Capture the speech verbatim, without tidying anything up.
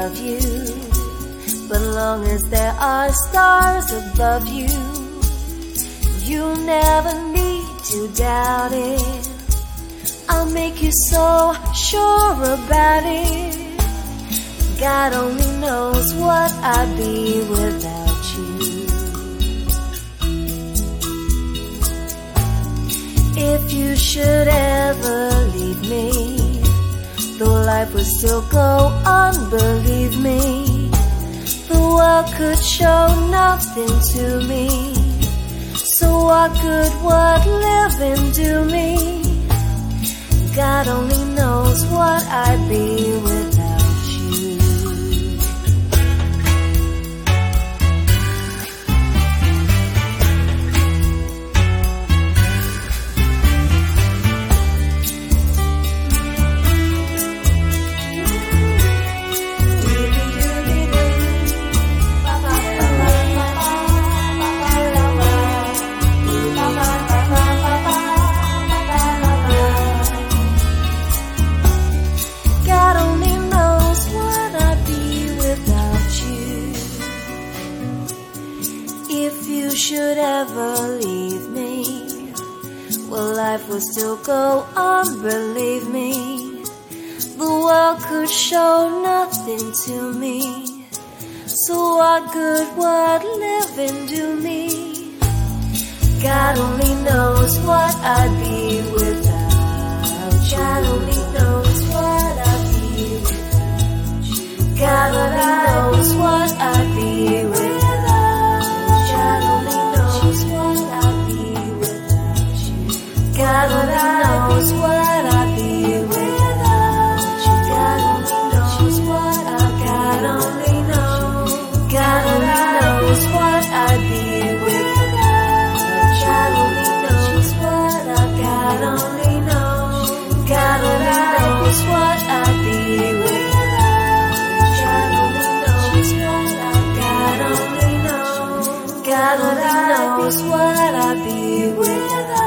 love you, but long as there are stars above you, you never need to doubt it. I'll make you so sure about it. God only knows what I'd be without you. If you should ever leave me, though life would still go on, believe me, the world could show nothing to me. So what good would living do me? God only knows what I'd be without you. If you should ever leave me, well, life will still go on, believe me. The world could show nothing to me. So what good would living do me? God only knows what I'd be without you. God only knows what I'd be without you. God only knows what I'd be without you. God only knows what I'd be without you. God only knows what I. God only knows. God only knows what I'd be without you. God only knows what I. God only knows. God only knows what I'd be without you. God only knows what I. God only knows. God only knows what I'd be without you.